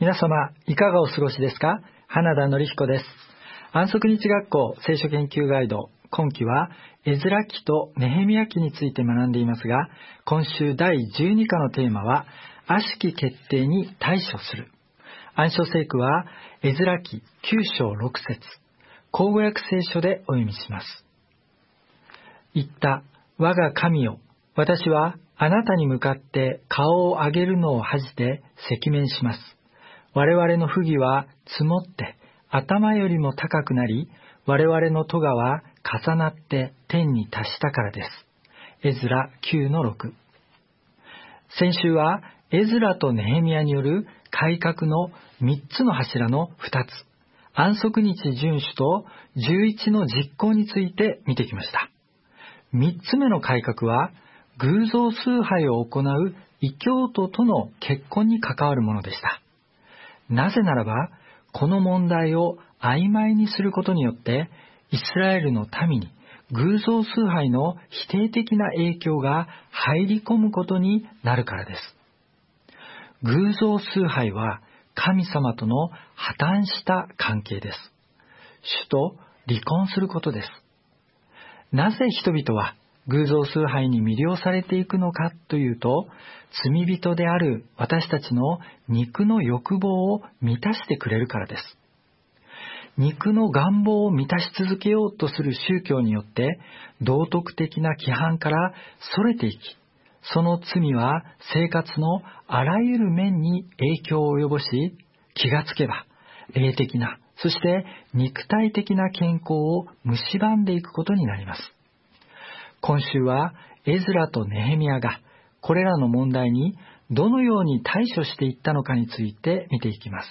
皆様、いかがお過ごしですか？花田典彦です。安息日学校聖書研究ガイド、今期はエズラ記とネヘミヤ記について学んでいますが、今週第12課のテーマは、悪しき決定に対処する。暗唱聖句は、エズラ記9章6節、口語訳聖書でお読みします。言った、我が神よ、私はあなたに向かって顔を上げるのを恥じて赤面します。我々の不義は積もって頭よりも高くなり、我々の咎は重なって天に達したからです。エズラ 9-6。先週はエズラとネヘミヤによる改革の3つの柱の2つ、安息日遵守と11の実行について見てきました。3つ目の改革は、偶像崇拝を行う異教徒との結婚に関わるものでした。なぜならば、この問題を曖昧にすることによって、イスラエルの民に偶像崇拝の否定的な影響が入り込むことになるからです。偶像崇拝は神様との破綻した関係です。主と離婚することです。なぜ人々は偶像崇拝に魅了されていくのかというと、罪人である私たちの肉の欲望を満たしてくれるからです。肉の願望を満たし続けようとする宗教によって、道徳的な規範から逸れていき、その罪は生活のあらゆる面に影響を及ぼし、気がつけば霊的な、そして肉体的な健康を蝕んでいくことになります。今週はエズラとネヘミヤがこれらの問題にどのように対処していったのかについて見ていきます。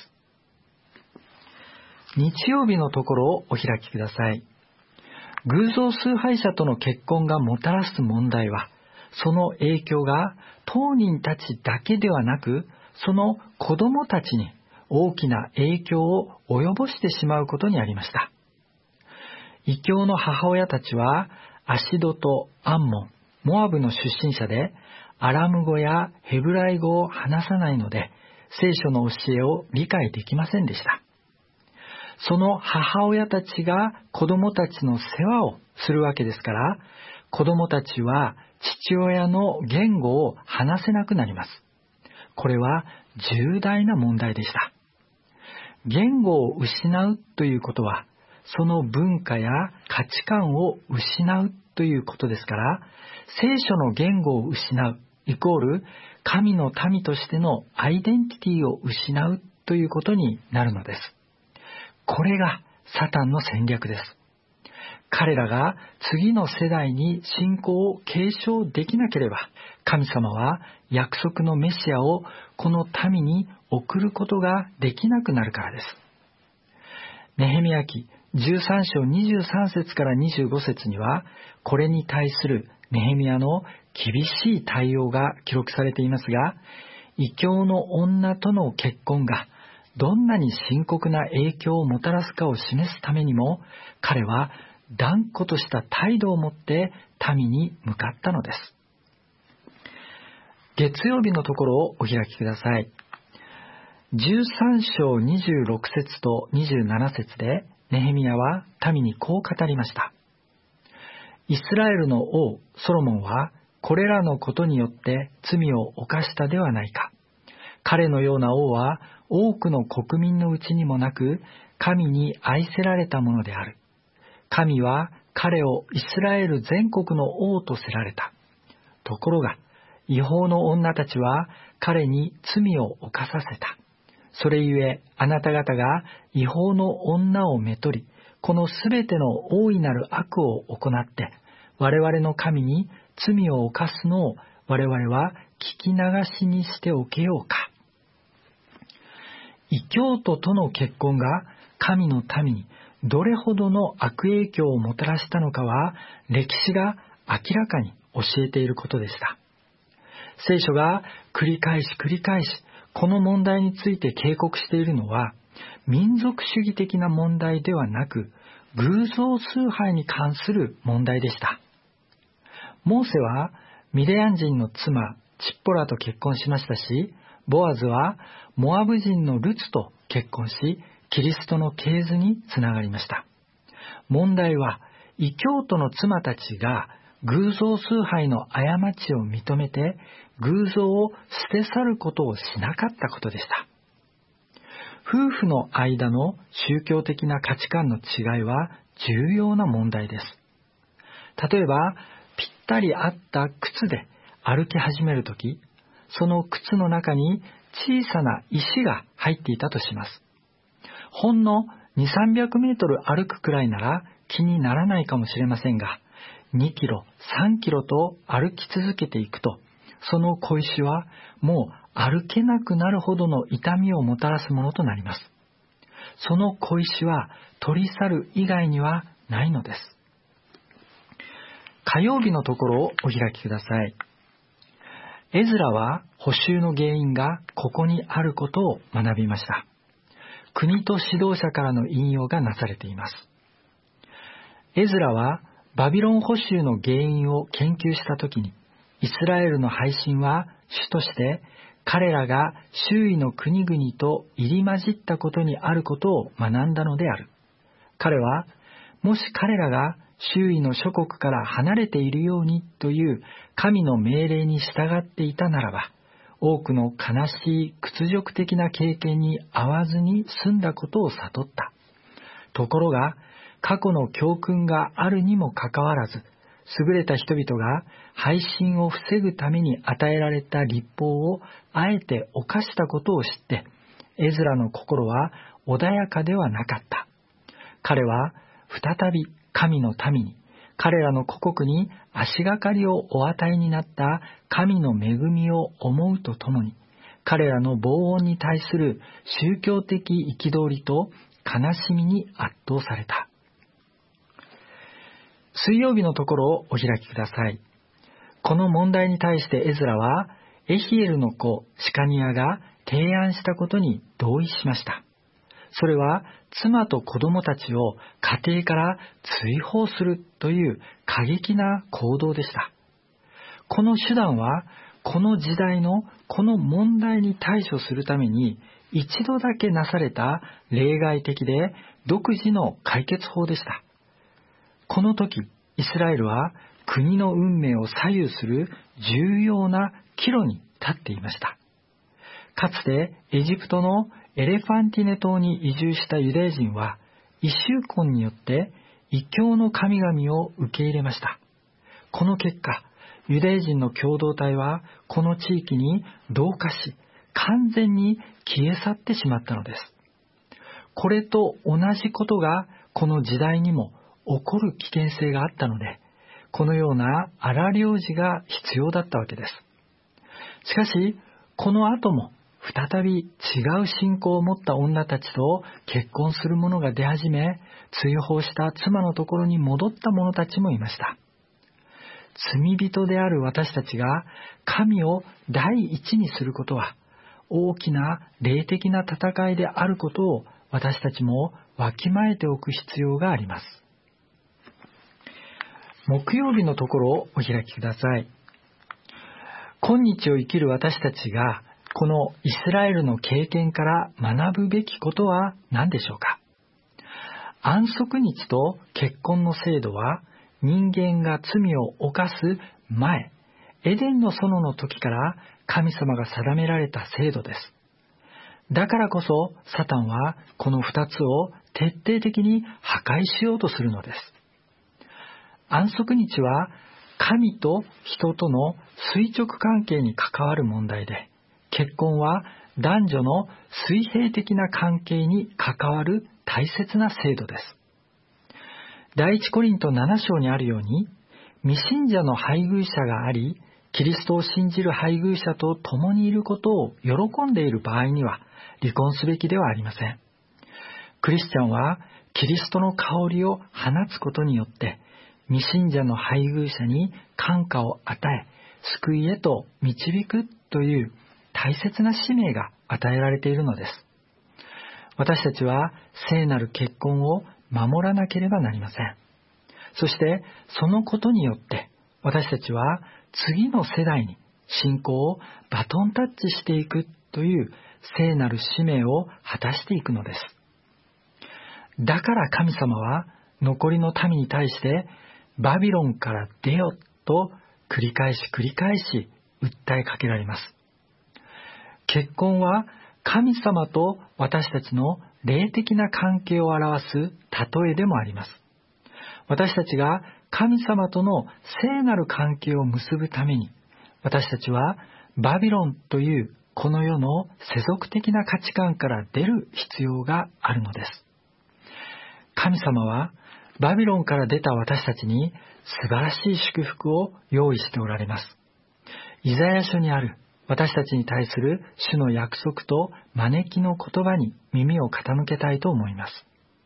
日曜日のところをお開きください。偶像崇拝者との結婚がもたらす問題は、その影響が当人たちだけではなく、その子供たちに大きな影響を及ぼしてしまうことにありました。異教の母親たちは、アシドとアンモン、モアブの出身者で、アラム語やヘブライ語を話さないので、聖書の教えを理解できませんでした。その母親たちが子供たちの世話をするわけですから、子供たちは父親の言語を話せなくなります。これは重大な問題でした。言語を失うということは、その文化や価値観を失うということですから、聖書の言語を失うイコール神の民としてのアイデンティティを失うということになるのです。これがサタンの戦略です。彼らが次の世代に信仰を継承できなければ、神様は約束のメシアをこの民に送ることができなくなるからです。ネヘミヤ記13章23節から25節には、これに対するネヘミヤの厳しい対応が記録されていますが、異教の女との結婚がどんなに深刻な影響をもたらすかを示すためにも、彼は断固とした態度を持って民に向かったのです。月曜日のところをお開きください。13章26節と27節で、ネヘミヤは民にこう語りました。イスラエルの王ソロモンはこれらのことによって罪を犯したではないか。彼のような王は多くの国民のうちにもなく、神に愛せられたものである。神は彼をイスラエル全国の王とせられた。ところが、違法の女たちは彼に罪を犯させた。それゆえ、あなた方が違法の女をめとり、このすべての大いなる悪を行って、我々の神に罪を犯すのを我々は聞き流しにしておけようか。異教徒との結婚が神の民にどれほどの悪影響をもたらしたのかは、歴史が明らかに教えていることでした。聖書が繰り返しこの問題について警告しているのは、民族主義的な問題ではなく、偶像崇拝に関する問題でした。モーセはミディアン人の妻チッポラと結婚しましたし、 ボアズはモアブ人のルツと結婚し、キリストの系図につながりました。問題は、異教徒の妻たちが偶像崇拝の過ちを認めて、偶像を捨て去ることをしなかったことでした。夫婦の間の宗教的な価値観の違いは重要な問題です。例えば、ぴったり合った靴で歩き始めるとき、その靴の中に小さな石が入っていたとします。ほんの2、300メートル歩くくらいなら気にならないかもしれませんが、2キロ、3キロと歩き続けていくと、その小石はもう歩けなくなるほどの痛みをもたらすものとなります。その小石は取り去る以外にはないのです。火曜日のところをお開きください。エズラは捕囚の原因がここにあることを学びました。国と指導者からの引用がなされています。エズラはバビロン捕囚の原因を研究したときに、イスラエルの背信は主として彼らが周囲の国々と入り混じったことにあることを学んだのである。彼は、もし彼らが周囲の諸国から離れているようにという神の命令に従っていたならば、多くの悲しい屈辱的な経験に遭わずに済んだことを悟った。ところが、過去の教訓があるにもかかわらず、優れた人々が背信を防ぐために与えられた律法をあえて犯したことを知って、エズラの心は穏やかではなかった。彼は再び神の民に、彼らの故国に足がかりをお与えになった神の恵みを思うとともに、彼らの暴音に対する宗教的憤りと悲しみに圧倒された。水曜日のところをお開きください。この問題に対してエズラは、エヒエルの子シカニアが提案したことに同意しました。それは、妻と子供たちを家庭から追放するという過激な行動でした。この手段は、この時代のこの問題に対処するために、一度だけなされた例外的で独自の解決法でした。この時、イスラエルは国の運命を左右する重要な岐路に立っていました。かつてエジプトのエレファンティネ島に移住したユダヤ人は、異宗婚によって異教の神々を受け入れました。この結果、ユダヤ人の共同体はこの地域に同化し、完全に消え去ってしまったのです。これと同じことがこの時代にも起こる危険性があったので、このような荒療治が必要だったわけです。しかし、この後も再び違う信仰を持った女たちと結婚する者が出始め、追放した妻のところに戻った者たちもいました。罪人である私たちが神を第一にすることは、大きな霊的な戦いであることを私たちもわきまえておく必要があります。木曜日のところをお開きください。今日を生きる私たちがこのイスラエルの経験から学ぶべきことは何でしょうか。安息日と結婚の制度は人間が罪を犯す前、エデンの園の時から神様が定められた制度です。だからこそサタンはこの二つを徹底的に破壊しようとするのです。安息日は神と人との垂直関係に関わる問題で、結婚は男女の水平的な関係に関わる大切な制度です。第一コリント7章にあるように、未信者の配偶者があり、キリストを信じる配偶者と共にいることを喜んでいる場合には離婚すべきではありません。クリスチャンはキリストの香りを放つことによって、未信者の配偶者に感化を与え、救いへと導くという大切な使命が与えられているのです。私たちは聖なる結婚を守らなければなりません。そしてそのことによって私たちは次の世代に信仰をバトンタッチしていくという聖なる使命を果たしていくのです。だから神様は残りの民に対してバビロンから出よと繰り返し訴えかけられます。結婚は神様と私たちの霊的な関係を表す例えでもあります。私たちが神様との聖なる関係を結ぶために、私たちはバビロンというこの世の世俗的な価値観から出る必要があるのです。神様はバビロンから出た私たちに素晴らしい祝福を用意しておられます。イザヤ書にある私たちに対する主の約束と招きの言葉に耳を傾けたいと思います。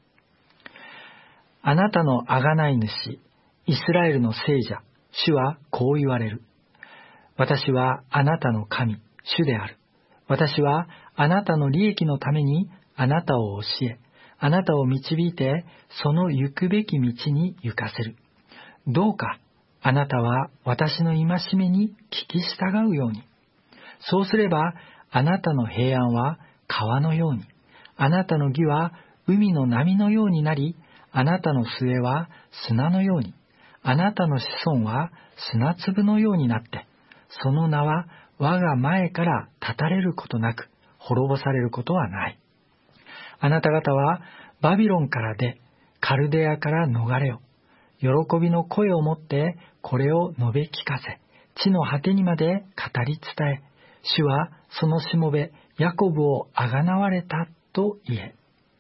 あなたの贖い主、イスラエルの聖者、主はこう言われる。私はあなたの神、主である。私はあなたの利益のためにあなたを教え、あなたを導いてその行くべき道に行かせる。どうかあなたは私の戒めに聞き従うように。そうすればあなたの平安は川のように、あなたの義は海の波のようになり、あなたの末は砂のように、あなたの子孫は砂粒のようになって、その名は我が前から絶たれることなく滅ぼされることはない。あなた方はバビロンから出、カルデアから逃れよ。喜びの声を持ってこれを述べ聞かせ、地の果てにまで語り伝え、主はそのしもべヤコブをあがなわれたと言え。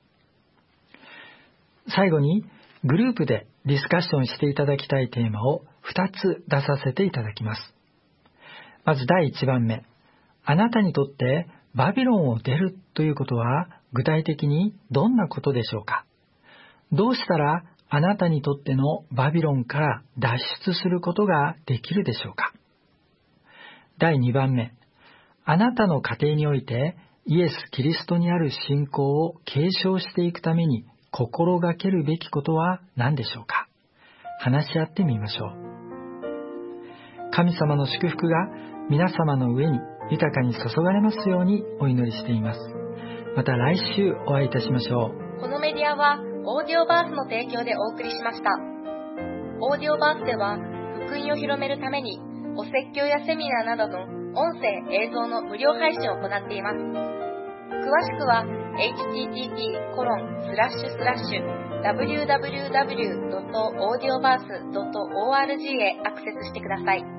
最後にグループでディスカッションしていただきたいテーマを2つ出させていただきます。まず第1番目、あなたにとってバビロンを出るということは具体的にどんなことでしょうか。どうしたらあなたにとってのバビロンから脱出することができるでしょうか。第2番目、あなたの家庭においてイエス・キリストにある信仰を継承していくために心がけるべきことは何でしょうか。話し合ってみましょう。神様の祝福が皆様の上に豊かに注がれますようにお祈りしています。また来週お会いいたしましょう。 このメディアはオーディオバースの提供でお送りしました。オーディオバースでは福音を広めるためにお説教やセミナーなどの音声映像の無料配信を行っています。詳しくはhttp://www.audioverse.org へアクセスしてください。